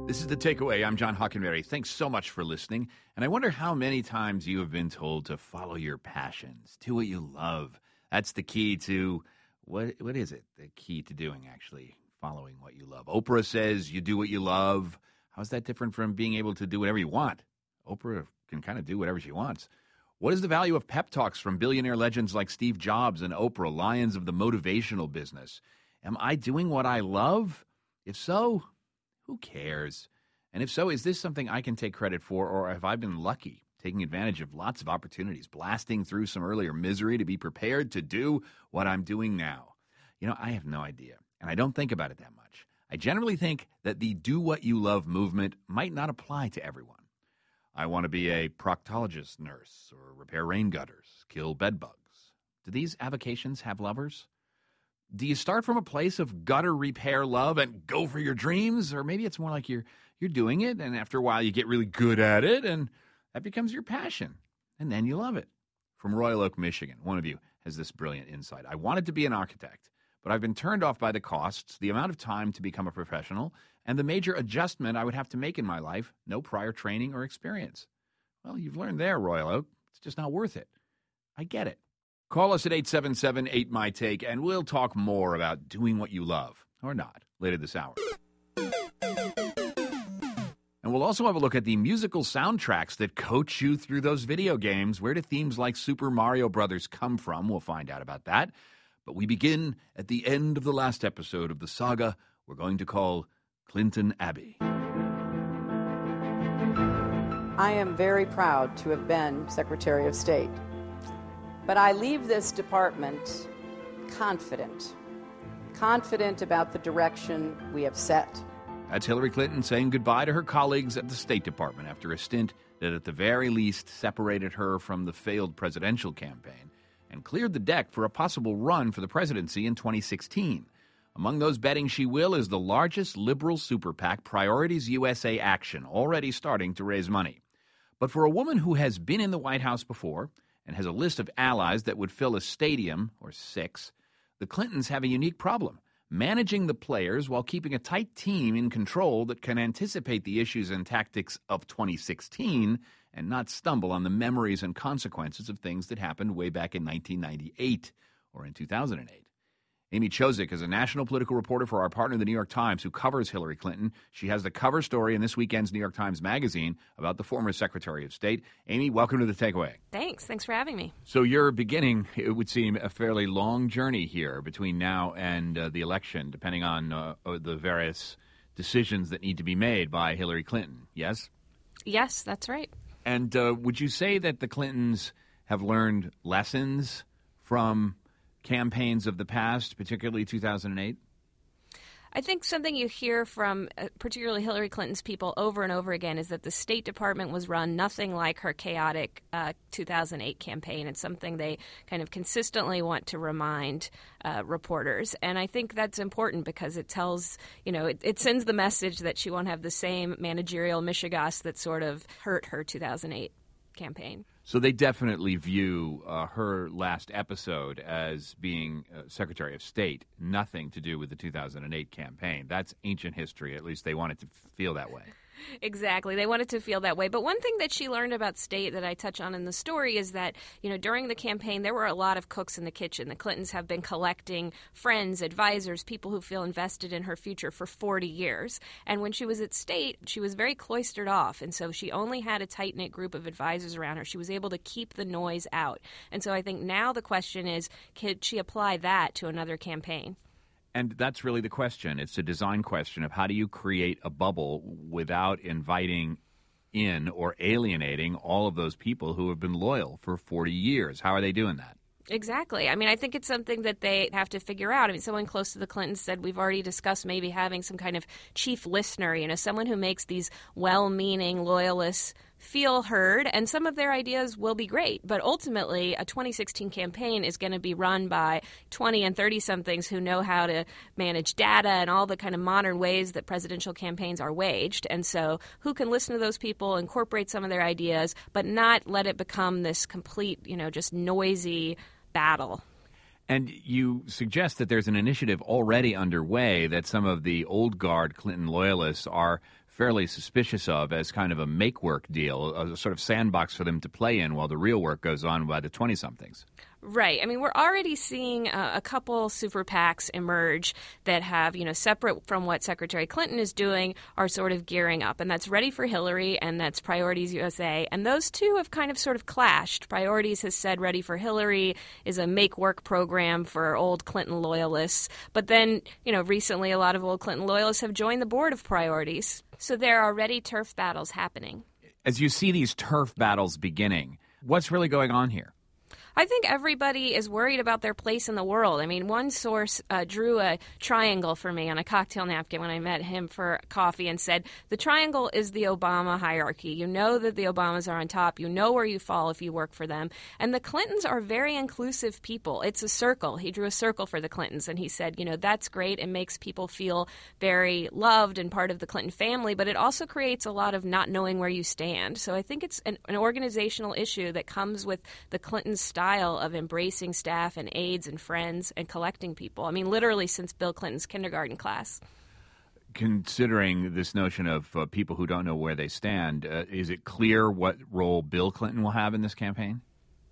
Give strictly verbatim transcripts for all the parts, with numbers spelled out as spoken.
This is The Takeaway. I'm John Hockenberry. Thanks so much for listening. And I wonder how many times you have been told to follow your passions, do what you love. That's the key to, what? what is it? The key to doing, actually, following what you love. Oprah says you do what you love. How's that different from being able to do whatever you want? Oprah can kind of do whatever she wants. What is the value of pep talks from billionaire legends like Steve Jobs and Oprah, lions of the motivational business? Am I doing what I love? If so, who cares? And if so, is this something I can take credit for, or have I been lucky, taking advantage of lots of opportunities, blasting through some earlier misery to be prepared to do what I'm doing now? You know, I have no idea, and I don't think about it that much. I generally think that the do what you love movement might not apply to everyone. I want to be a proctologist nurse or repair rain gutters, kill bed bugs. Do these avocations have lovers? Do you start from a place of gutter repair love and go for your dreams? Or maybe it's more like you're you're doing it, and after a while you get really good at it, and that becomes your passion, and then you love it. From Royal Oak, Michigan, one of you has this brilliant insight. I wanted to be an architect, but I've been turned off by the costs, the amount of time to become a professional, and the major adjustment I would have to make in my life, no prior training or experience. Well, you've learned there, Royal Oak. It's just not worth it. I get it. Call us at eight seven seven, eight, M Y, TAKE, and we'll talk more about doing what you love, or not, later this hour. And we'll also have a look at the musical soundtracks that coach you through those video games. Where do themes like Super Mario Brothers come from? We'll find out about that. But we begin at the end of the last episode of the saga we're going to call Clinton Abbey. I am very proud to have been Secretary of State. But I leave this department confident, confident about the direction we have set. That's Hillary Clinton saying goodbye to her colleagues at the State Department after a stint that at the very least separated her from the failed presidential campaign and cleared the deck for a possible run for the presidency in twenty sixteen. Among those betting she will is the largest liberal super PAC, Priorities U S A Action, already starting to raise money. But for a woman who has been in the White House before and has a list of allies that would fill a stadium, or six, the Clintons have a unique problem, managing the players while keeping a tight team in control that can anticipate the issues and tactics of twenty sixteen and not stumble on the memories and consequences of things that happened way back in nineteen ninety-eight or in two thousand eight. Amy Chozick is a national political reporter for our partner, the New York Times, who covers Hillary Clinton. She has the cover story in this weekend's New York Times Magazine about the former Secretary of State. Amy, welcome to The Takeaway. Thanks. Thanks for having me. So you're beginning, it would seem, a fairly long journey here between now and uh, the election, depending on uh, the various decisions that need to be made by Hillary Clinton, yes? Yes, that's right. And uh, would you say that the Clintons have learned lessons from campaigns of the past, particularly two thousand eight? I think something you hear from uh, particularly Hillary Clinton's people over and over again is that the State Department was run nothing like her chaotic uh, two thousand eight campaign. It's something they kind of consistently want to remind uh, reporters. And I think that's important because it tells, you know, it, it sends the message that she won't have the same managerial mishigas that sort of hurt her two thousand eight campaign. So they definitely view uh, her last episode as being uh, Secretary of State, nothing to do with the two thousand eight campaign. That's ancient history. At least they want it to feel that way. Exactly. They wanted to feel that way. But one thing that she learned about State that I touch on in the story is that, you know, during the campaign, there were a lot of cooks in the kitchen. The Clintons have been collecting friends, advisors, people who feel invested in her future for forty years. And when she was at State, she was very cloistered off. And so she only had a tight-knit group of advisors around her. She was able to keep the noise out. And so I think now the question is, could she apply that to another campaign? And that's really the question. It's a design question of how do you create a bubble without inviting in or alienating all of those people who have been loyal for forty years. How are they doing that? Exactly. I mean, I think it's something that they have to figure out. I mean, someone close to the Clintons said we've already discussed maybe having some kind of chief listener, you know, someone who makes these well-meaning loyalists feel heard, and some of their ideas will be great. But ultimately, a twenty sixteen campaign is going to be run by twenty and thirty-somethings who know how to manage data and all the kind of modern ways that presidential campaigns are waged. And so who can listen to those people, incorporate some of their ideas, but not let it become this complete, you know, just noisy battle. And you suggest that there's an initiative already underway that some of the old guard Clinton loyalists are fairly suspicious of as kind of a make-work deal, a sort of sandbox for them to play in while the real work goes on by the twenty-somethings. Right. I mean, we're already seeing uh, a couple super PACs emerge that have, you know, separate from what Secretary Clinton is doing, are sort of gearing up. And that's Ready for Hillary, and that's Priorities U S A. And those two have kind of sort of clashed. Priorities has said Ready for Hillary is a make-work program for old Clinton loyalists. But then, you know, recently a lot of old Clinton loyalists have joined the board of Priorities. So there are already turf battles happening. As you see these turf battles beginning, what's really going on here? I think everybody is worried about their place in the world. I mean, one source uh, drew a triangle for me on a cocktail napkin when I met him for coffee and said, the triangle is the Obama hierarchy. You know that the Obamas are on top. You know where you fall if you work for them. And the Clintons are very inclusive people. It's a circle. He drew a circle for the Clintons, and he said, you know, that's great. It makes people feel very loved and part of the Clinton family, but it also creates a lot of not knowing where you stand. So I think it's an, an organizational issue that comes with the Clinton style of embracing staff and aides and friends and collecting people. I mean, literally since Bill Clinton's kindergarten class. Considering this notion of uh, people who don't know where they stand, uh, is it clear what role Bill Clinton will have in this campaign?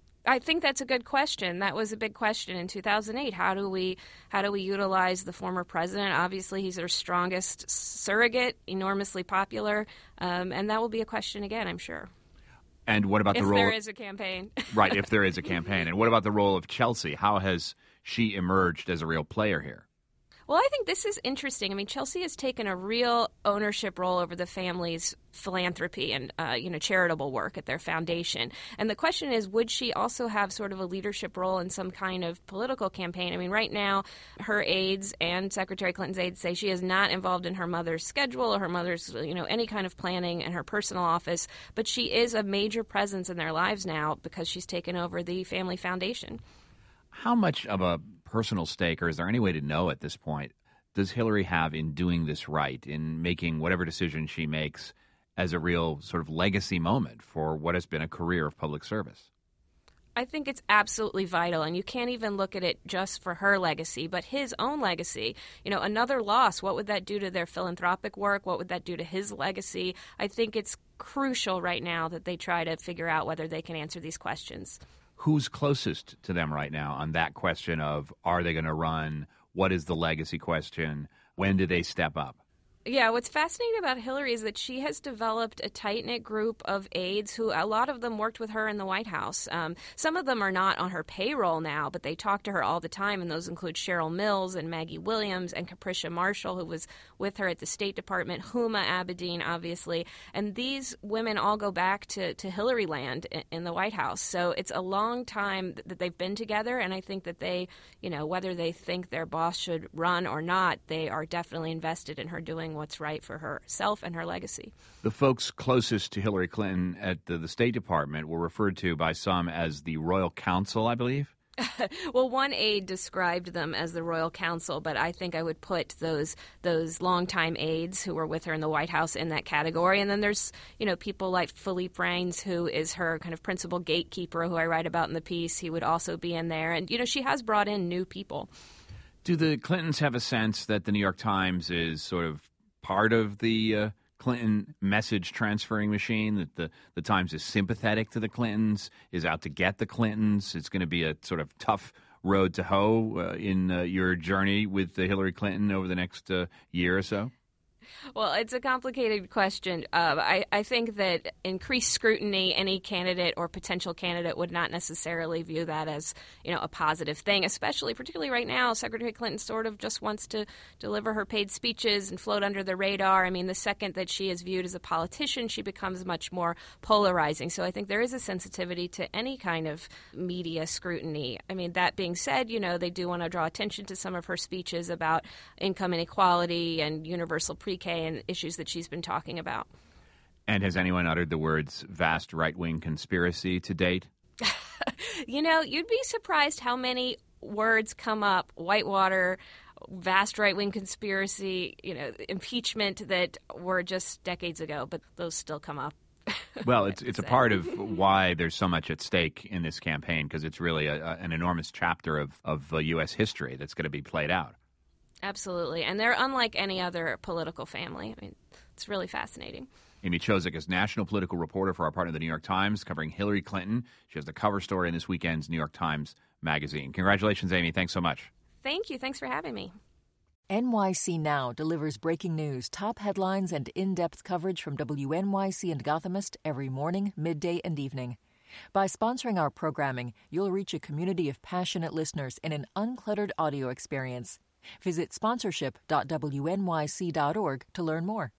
I think that's a good question. That was a big question in two thousand eight. How do we how do we utilize the former president? Obviously, he's our strongest surrogate, enormously popular, um, and that will be a question again, I'm sure. And what about if the role? If there is a campaign. Right, if there is a campaign. And what about the role of Chelsea? How has she emerged as a real player here? Well, I think this is interesting. I mean, Chelsea has taken a real ownership role over the family's philanthropy and, uh, you know, charitable work at their foundation. And the question is, would she also have sort of a leadership role in some kind of political campaign? I mean, right now, her aides and Secretary Clinton's aides say she is not involved in her mother's schedule or her mother's, you know, any kind of planning in her personal office. But she is a major presence in their lives now because she's taken over the family foundation. How much of a personal stake, or is there any way to know at this point, does Hillary have in doing this right, in making whatever decision she makes as a real sort of legacy moment for what has been a career of public service? I think it's absolutely vital, and you can't even look at it just for her legacy, but his own legacy. You know, another loss, what would that do to their philanthropic work? What would that do to his legacy? I think it's crucial right now that they try to figure out whether they can answer these questions. Who's closest to them right now on that question of, are they going to run? What is the legacy question? When do they step up? Yeah, what's fascinating about Hillary is that she has developed a tight-knit group of aides who, a lot of them worked with her in the White House. Um, some of them are not on her payroll now, but they talk to her all the time, and those include Cheryl Mills and Maggie Williams and Capricia Marshall, who was with her at the State Department, Huma Abedin, obviously. And these women all go back to, to Hillary land in, in the White House. So it's a long time that they've been together, and I think that they, you know, whether they think their boss should run or not, they are definitely invested in her doing what's right for herself and her legacy. The folks closest to Hillary Clinton at the, the State Department were referred to by some as the Royal Council, I believe. Well, one aide described them as the Royal Council, but I think I would put those those longtime aides who were with her in the White House in that category. And then there's, you know, people like Philippe Reines, who is her kind of principal gatekeeper, who I write about in the piece. He would also be in there. And, you know, she has brought in new people. Do the Clintons have a sense that the New York Times is sort of part of the uh, Clinton message transferring machine, that the, the Times is sympathetic to the Clintons, is out to get the Clintons? It's going to be a sort of tough road to hoe uh, in uh, your journey with uh, Hillary Clinton over the next uh, year or so? Well, it's a complicated question. Uh, I, I think that increased scrutiny, any candidate or potential candidate would not necessarily view that as, you know, a positive thing, especially particularly right now. Secretary Clinton sort of just wants to deliver her paid speeches and float under the radar. I mean, the second that she is viewed as a politician, she becomes much more polarizing. So I think there is a sensitivity to any kind of media scrutiny. I mean, that being said, you know, they do want to draw attention to some of her speeches about income inequality and universal pre-K and issues that she's been talking about. And has anyone uttered the words vast right-wing conspiracy to date? You know, you'd be surprised how many words come up. Whitewater, vast right-wing conspiracy, you know, impeachment, that were just decades ago, but those still come up. Well, it's it's a part of why there's so much at stake in this campaign, because it's really a, a, an enormous chapter of, of uh, U S history that's going to be played out. Absolutely. And they're unlike any other political family. I mean, It's really fascinating. Amy Chozick is national political reporter for our partner, the New York Times, covering Hillary Clinton. She has the cover story in this weekend's New York Times Magazine. Congratulations, Amy. Thanks so much. Thank you. Thanks for having me. N Y C Now delivers breaking news, top headlines, and in-depth coverage from W N Y C and Gothamist every morning, midday, and evening. By sponsoring our programming, you'll reach a community of passionate listeners in an uncluttered audio experience. Visit sponsorship dot w n y c dot org to learn more.